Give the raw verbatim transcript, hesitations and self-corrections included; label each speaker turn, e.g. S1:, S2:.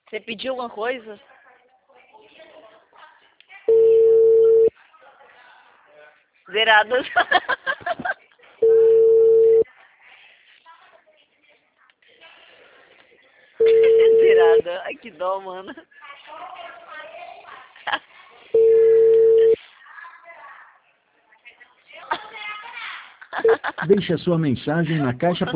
S1: Você pediu alguma coisa? Zeradas. Zerada. Ai, que dó, mano.
S2: Deixe a sua mensagem na caixa